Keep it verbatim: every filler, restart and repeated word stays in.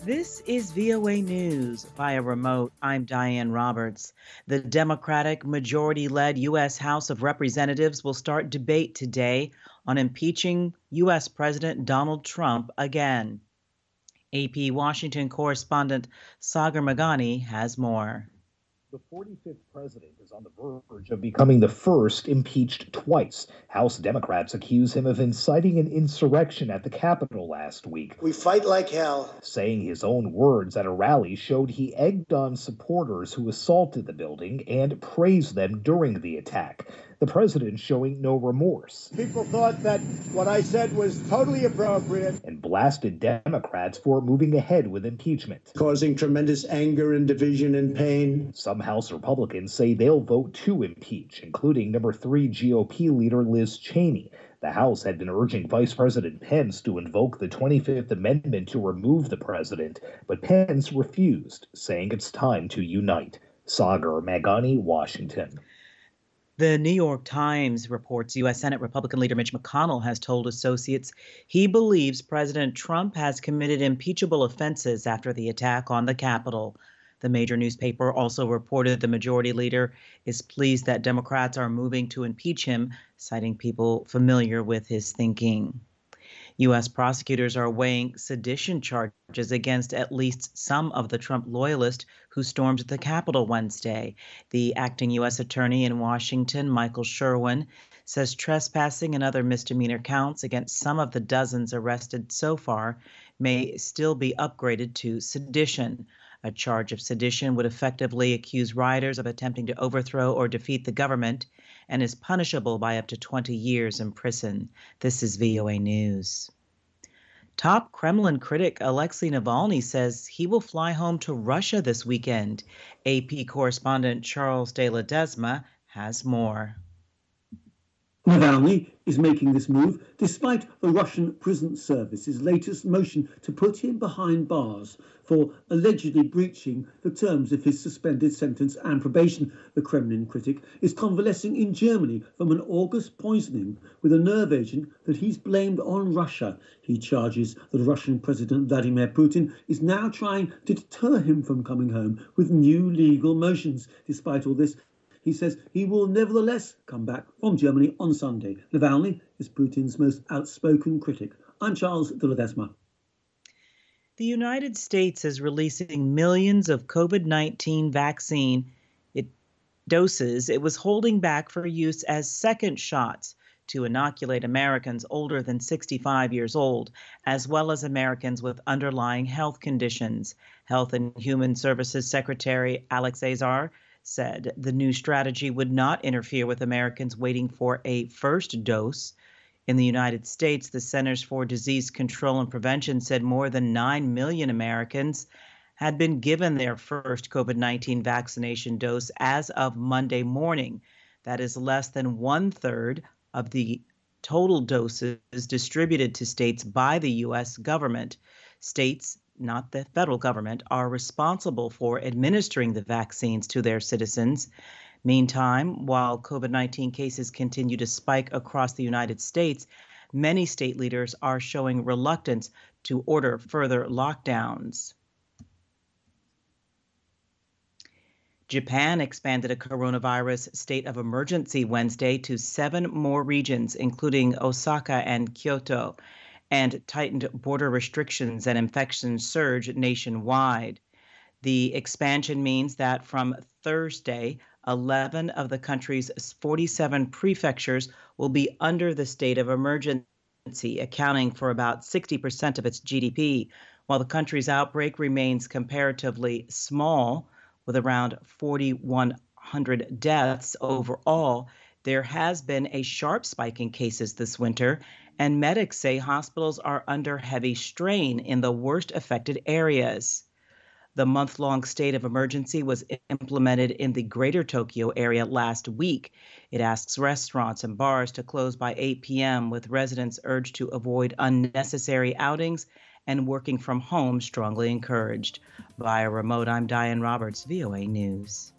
This is V O A News via remote. I'm Diane Roberts. The Democratic majority-led U S House of Representatives will start debate today on impeaching U S President Donald Trump again. A P Washington correspondent Sagar Meghani has more. The forty-fifth president is on the verge of becoming the first impeached twice. House Democrats accuse him of inciting an insurrection at the Capitol last week. We fight like hell. Saying his own words at a rally showed he egged on supporters who assaulted the building and praised them during the attack. The president showing no remorse. People thought that what I said was totally appropriate. And blasted Democrats for moving ahead with impeachment. Causing tremendous anger and division and pain. Some House Republicans say they'll vote to impeach, including number three G O P leader Liz Cheney. The House had been urging Vice President Pence to invoke the twenty-fifth Amendment to remove the president, but Pence refused, saying it's time to unite. Sagar Meghani, Washington. The New York Times reports U S Senate Republican leader Mitch McConnell has told associates he believes President Trump has committed impeachable offenses after the attack on the Capitol. The major newspaper also reported the majority leader is pleased that Democrats are moving to impeach him, citing people familiar with his thinking. U S prosecutors are weighing sedition charges against at least some of the Trump loyalists who stormed the Capitol Wednesday. The acting U S attorney in Washington, Michael Sherwin, says trespassing and other misdemeanor counts against some of the dozens arrested so far may still be upgraded to sedition. A charge of sedition would effectively accuse rioters of attempting to overthrow or defeat the government and is punishable by up to twenty years in prison. This is V O A News. Top Kremlin critic Alexei Navalny says he will fly home to Russia this weekend. A P correspondent Charles de Ledesma has more. Navalny is making this move despite the Russian prison service's latest motion to put him behind bars for allegedly breaching the terms of his suspended sentence and probation. The Kremlin critic is convalescing in Germany from an August poisoning with a nerve agent that he's blamed on Russia. He charges that Russian President Vladimir Putin is now trying to deter him from coming home with new legal motions. Despite all this, he says he will nevertheless come back from Germany on Sunday. Navalny is Putin's most outspoken critic. I'm Charles de Ledesma. The United States is releasing millions of COVID nineteen vaccine it, doses it was holding back for use as second shots to inoculate Americans older than sixty-five years old, as well as Americans with underlying health conditions. Health and Human Services Secretary Alex Azar said the new strategy would not interfere with Americans waiting for a first dose. In the United States, the Centers for Disease Control and Prevention said more than nine million Americans had been given their first COVID nineteen vaccination dose as of Monday morning. That is less than one third of the total doses distributed to states by the U S government. States, not the federal government, are responsible for administering the vaccines to their citizens. Meantime, while COVID nineteen cases continue to spike across the United States, many state leaders are showing reluctance to order further lockdowns. Japan expanded a coronavirus state of emergency Wednesday to seven more regions, including Osaka and Kyoto, and tightened border restrictions and infection surge nationwide. The expansion means that from Thursday, eleven of the country's forty-seven prefectures will be under the state of emergency, accounting for about sixty percent of its G D P, while the country's outbreak remains comparatively small, with around four thousand one hundred deaths overall. There has been a sharp spike in cases this winter, and medics say hospitals are under heavy strain in the worst affected areas. The month-long state of emergency was implemented in the Greater Tokyo area last week. It asks restaurants and bars to close by eight p.m., with residents urged to avoid unnecessary outings and working from home strongly encouraged. Via remote, I'm Diane Roberts, V O A News.